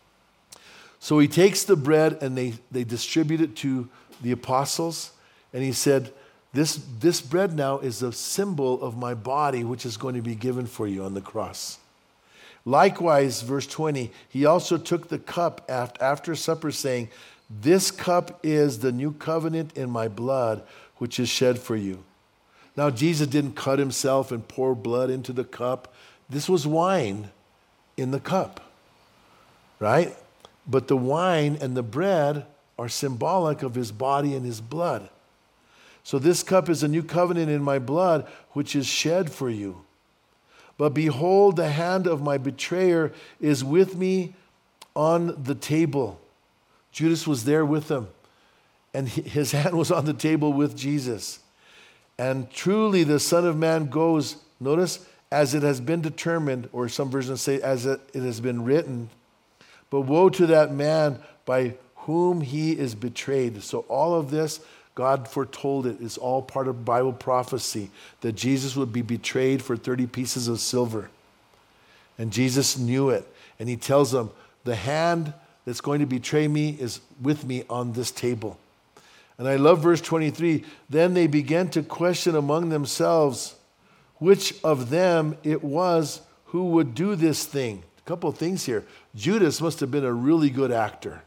So he takes the bread and they distribute it to the apostles. And he said, This bread now is a symbol of my body, which is going to be given for you on the cross. Likewise, verse 20, he also took the cup after supper, saying, this cup is the new covenant in my blood, which is shed for you. Now, Jesus didn't cut himself and pour blood into the cup. This was wine in the cup, right? But the wine and the bread are symbolic of his body and his blood. So this cup is a new covenant in my blood, which is shed for you. But behold, the hand of my betrayer is with me on the table. Judas was there with them, and his hand was on the table with Jesus. And truly the Son of Man goes, notice, as it has been determined, or some versions say, as it has been written. But woe to that man by whom he is betrayed. So all of this, God foretold it. It's all part of Bible prophecy that Jesus would be betrayed for 30 pieces of silver. And Jesus knew it. And he tells them, the hand that's going to betray me is with me on this table. And I love verse 23. Then they began to question among themselves which of them it was who would do this thing. A couple of things here. Judas must have been a really good actor.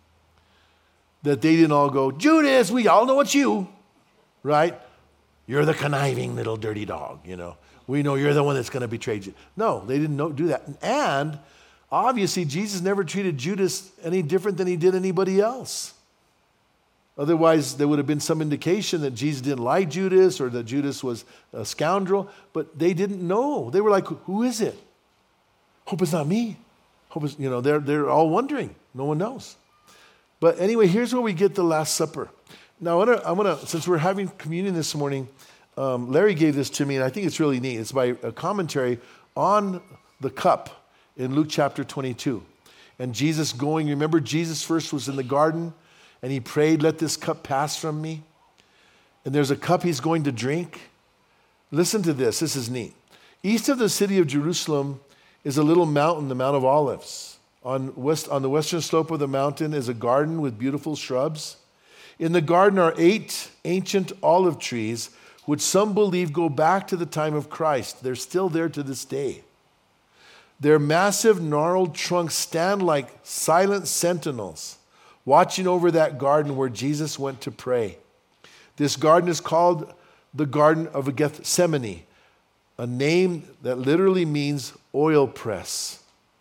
That they didn't all go, Judas, we all know it's you, right? You're the conniving little dirty dog, you know. We know you're the one that's going to betray you. No, they didn't do that. And obviously, Jesus never treated Judas any different than he did anybody else. Otherwise, there would have been some indication that Jesus didn't like Judas or that Judas was a scoundrel, but they didn't know. They were like, who is it? Hope it's not me. Hope it's, they're all wondering. No one knows. But anyway, here's where we get the Last Supper. Now, I want to, since we're having communion this morning, Larry gave this to me, and I think it's really neat. It's by a commentary on the cup in Luke chapter 22. And Jesus going, remember Jesus first was in the garden, and he prayed, let this cup pass from me. And there's a cup he's going to drink. Listen to this. This is neat. East of the city of Jerusalem is a little mountain, the Mount of Olives. On the western slope of the mountain is a garden with beautiful shrubs. In the garden are 8 ancient olive trees, which some believe go back to the time of Christ. They're still there to this day. Their massive, gnarled trunks stand like silent sentinels, watching over that garden where Jesus went to pray. This garden is called the Garden of Gethsemane, a name that literally means oil press.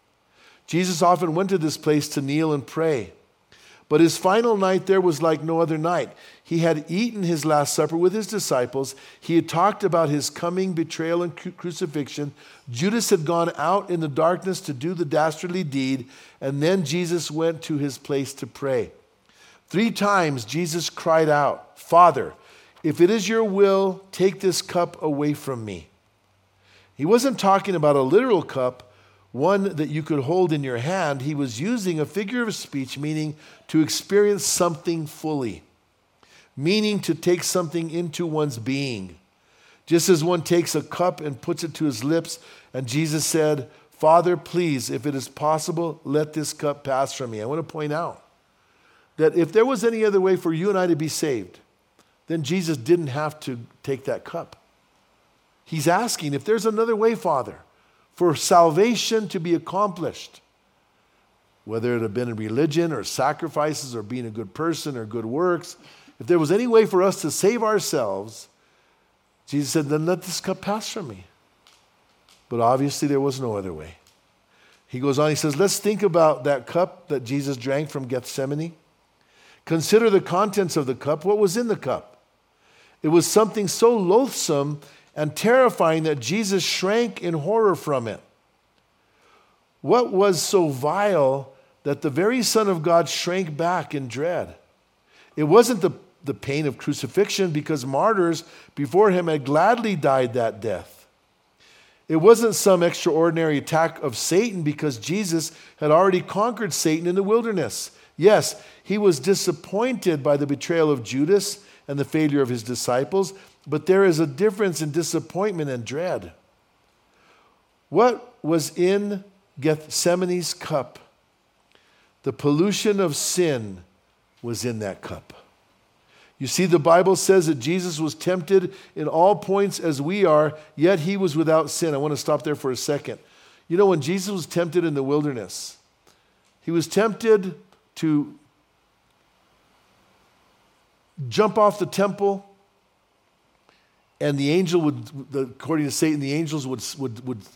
Jesus often went to this place to kneel and pray. But his final night there was like no other night. He had eaten his Last Supper with his disciples. He had talked about his coming betrayal and crucifixion. Judas had gone out in the darkness to do the dastardly deed, and then Jesus went to his place to pray. 3 times Jesus cried out, Father, if it is your will, take this cup away from me. He wasn't talking about a literal cup, one that you could hold in your hand. He was using a figure of speech, meaning to experience something fully, meaning to take something into one's being. Just as one takes a cup and puts it to his lips, and Jesus said, Father, please, if it is possible, let this cup pass from me. I want to point out that if there was any other way for you and I to be saved, then Jesus didn't have to take that cup. He's asking, if there's another way, Father, for salvation to be accomplished, whether it had been in religion or sacrifices or being a good person or good works, if there was any way for us to save ourselves, Jesus said, then let this cup pass from me. But obviously there was no other way. He goes on, he says, let's think about that cup that Jesus drank from Gethsemane. Consider the contents of the cup. What was in the cup? It was something so loathsome and terrifying that Jesus shrank in horror from it. What was so vile that the very Son of God shrank back in dread? It wasn't the pain of crucifixion, because martyrs before him had gladly died that death. It wasn't some extraordinary attack of Satan, because Jesus had already conquered Satan in the wilderness. Yes, he was disappointed by the betrayal of Judas and the failure of his disciples, but there is a difference in disappointment and dread. What was in Gethsemane's cup? The pollution of sin was in that cup. You see, the Bible says that Jesus was tempted in all points as we are, yet he was without sin. I want to stop there for a second. You know, when Jesus was tempted in the wilderness, he was tempted to jump off the temple, and the angel would, according to Satan, the angels would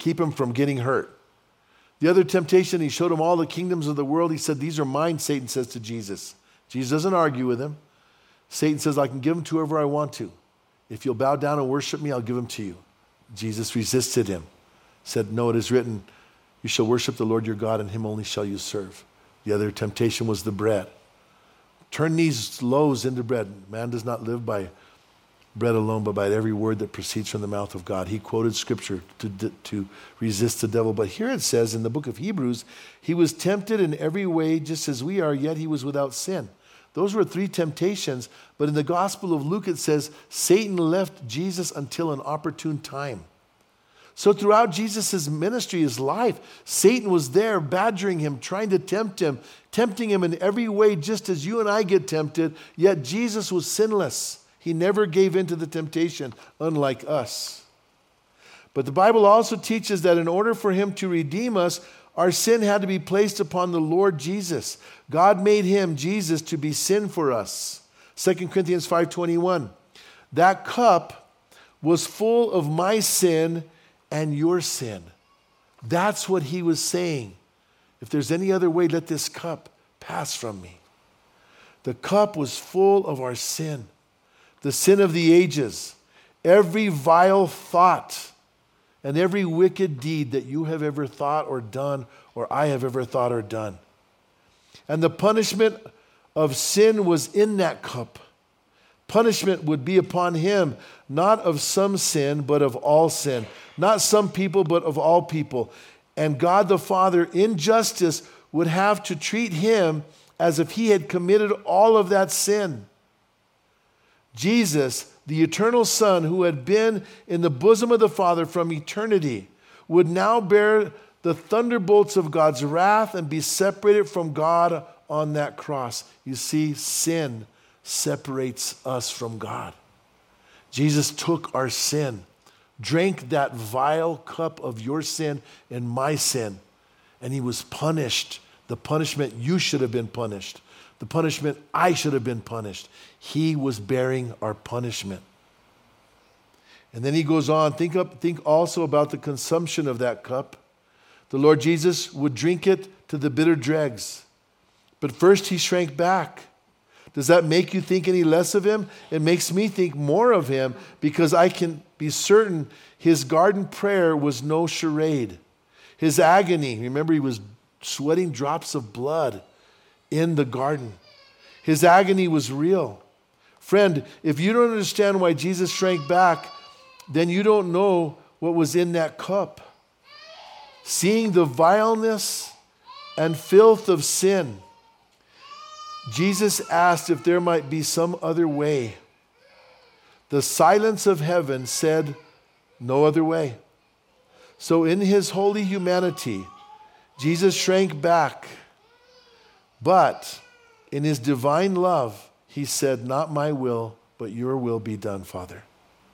keep him from getting hurt. The other temptation, he showed him all the kingdoms of the world. He said, these are mine, Satan says to Jesus. Jesus doesn't argue with him. Satan says, I can give them to whoever I want to. If you'll bow down and worship me, I'll give them to you. Jesus resisted him, said, no, it is written, you shall worship the Lord your God, and him only shall you serve. The other temptation was the bread. Turn these loaves into bread. Man does not live by bread alone, but by every word that proceeds from the mouth of God. He quoted scripture to resist the devil. But here it says in the book of Hebrews, he was tempted in every way just as we are, yet he was without sin. Those were 3 temptations, but in the Gospel of Luke it says, Satan left Jesus until an opportune time. So throughout Jesus' ministry, his life, Satan was there badgering him, trying to tempt him, tempting him in every way just as you and I get tempted, yet Jesus was sinless. He never gave in to the temptation, unlike us. But the Bible also teaches that in order for him to redeem us, our sin had to be placed upon the Lord Jesus. God made him, Jesus, to be sin for us. 2 Corinthians 5:21. That cup was full of my sin and your sin. That's what he was saying. If there's any other way, let this cup pass from me. The cup was full of our sin, the sin of the ages, every vile thought, and every wicked deed that you have ever thought or done, or I have ever thought or done. And the punishment of sin was in that cup. Punishment would be upon him, not of some sin, but of all sin. Not some people, but of all people. And God the Father, in justice, would have to treat him as if he had committed all of that sin. Jesus, the eternal Son, who had been in the bosom of the Father from eternity, would now bear the thunderbolts of God's wrath and be separated from God on that cross. You see, sin separates us from God. Jesus took our sin, drank that vile cup of your sin and my sin, and he was punished. The punishment you should have been punished. The punishment I should have been punished. He was bearing our punishment. And then he goes on, think also about the consumption of that cup. The Lord Jesus would drink it to the bitter dregs. But first he shrank back. Does that make you think any less of him? It makes me think more of him, because I can be certain his garden prayer was no charade. His agony, remember, he was sweating drops of blood in the garden. His agony was real. Friend, if you don't understand why Jesus shrank back, then you don't know what was in that cup. Seeing the vileness and filth of sin, Jesus asked if there might be some other way. The silence of heaven said, no other way. So in his holy humanity, Jesus shrank back, but in his divine love, he said, not my will, but your will be done, Father.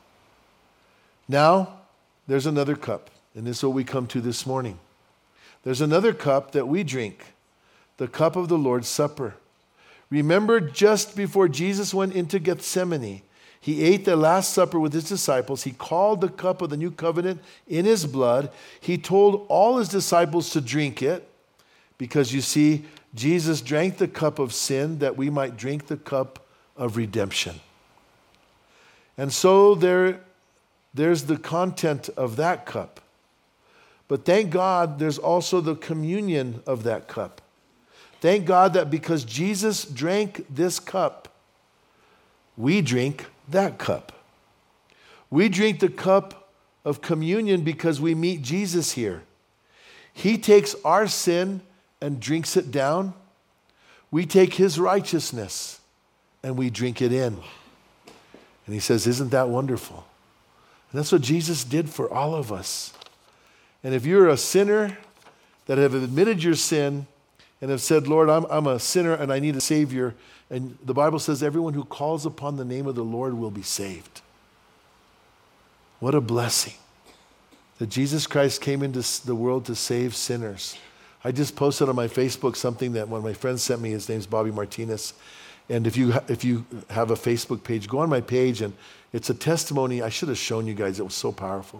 Now, there's another cup, and this is what we come to this morning. There's another cup that we drink, the cup of the Lord's Supper. Remember, just before Jesus went into Gethsemane, he ate the Last Supper with his disciples. He called the cup of the new covenant in his blood. He told all his disciples to drink it, because you see, Jesus drank the cup of sin that we might drink the cup of redemption. And so there's the content of that cup. But thank God there's also the communion of that cup. Thank God that because Jesus drank this cup, we drink that cup. We drink the cup of communion because we meet Jesus here. He takes our sin and drinks it down. We take his righteousness and we drink it in. And he says, isn't that wonderful? And that's what Jesus did for all of us. And if you're a sinner that have admitted your sin and have said, Lord, I'm a sinner and I need a Savior, and the Bible says everyone who calls upon the name of the Lord will be saved. What a blessing that Jesus Christ came into the world to save sinners. I just posted on my Facebook something that one of my friends sent me. His name's Bobby Martinez. And if you have a Facebook page, go on my page, and it's a testimony. I should have shown you guys. It was so powerful.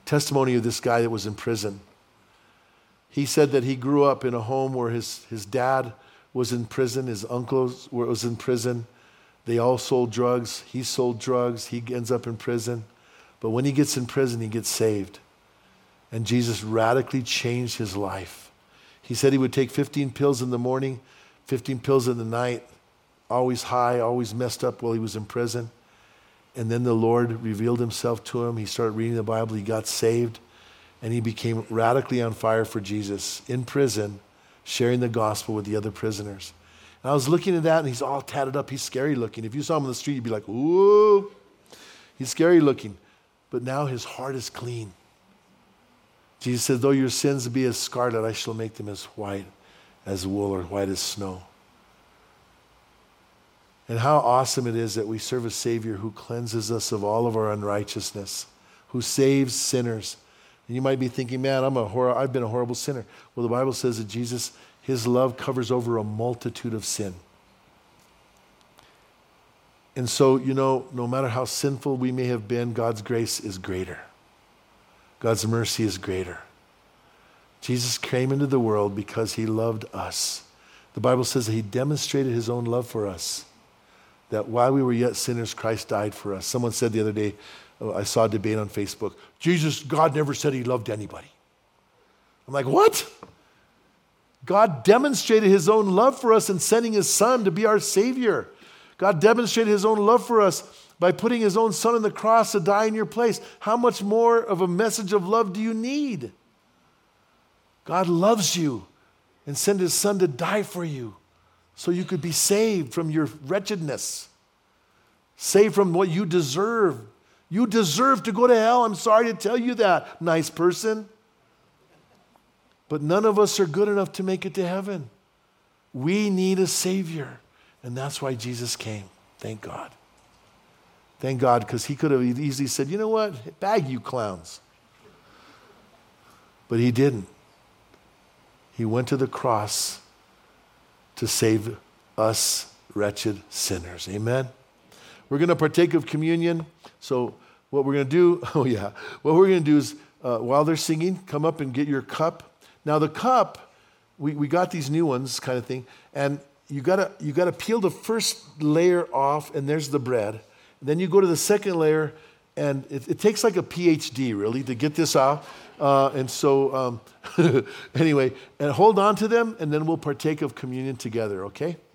testimony of this guy that was in prison. He said that he grew up in a home where his dad was in prison, his uncle was in prison. They all sold drugs. He sold drugs. He ends up in prison. But when he gets in prison, he gets saved. And Jesus radically changed his life. He said he would take 15 pills in the morning, 15 pills in the night, always high, always messed up while he was in prison. And then the Lord revealed himself to him. He started reading the Bible. He got saved. And he became radically on fire for Jesus in prison, sharing the gospel with the other prisoners. And I was looking at that, and he's all tatted up. He's scary looking. If you saw him on the street, you'd be like, ooh. He's scary looking. But now his heart is clean. Jesus said, though your sins be as scarlet, I shall make them as white as wool or white as snow. And how awesome it is that we serve a Savior who cleanses us of all of our unrighteousness, who saves sinners. And you might be thinking, man, I've been a horrible sinner. Well, the Bible says that Jesus, his love covers over a multitude of sin. And so, no matter how sinful we may have been, God's grace is greater. God's mercy is greater. Jesus came into the world because he loved us. The Bible says that he demonstrated his own love for us, that while we were yet sinners, Christ died for us. Someone said the other day, I saw a debate on Facebook, God never said he loved anybody. I'm like, what? God demonstrated his own love for us in sending his son to be our Savior. God demonstrated his own love for us by putting his own son on the cross to die in your place. How much more of a message of love do you need? God loves you and sent his son to die for you so you could be saved from your wretchedness, saved from what you deserve. You deserve to go to hell. I'm sorry to tell you that, nice person. But none of us are good enough to make it to heaven. We need a Savior. And that's why Jesus came. Thank God. Thank God, because he could have easily said, you know what? Bag you clowns. But he didn't. He went to the cross to save us wretched sinners. Amen? We're going to partake of communion. So what we're going to do, what we're going to do is while they're singing, come up and get your cup. Now the cup, we got these new ones kind of thing, and you gotta peel the first layer off, and there's the bread. And then you go to the second layer, and it takes like a PhD really to get this out. And so anyway, and hold on to them, and then we'll partake of communion together, okay?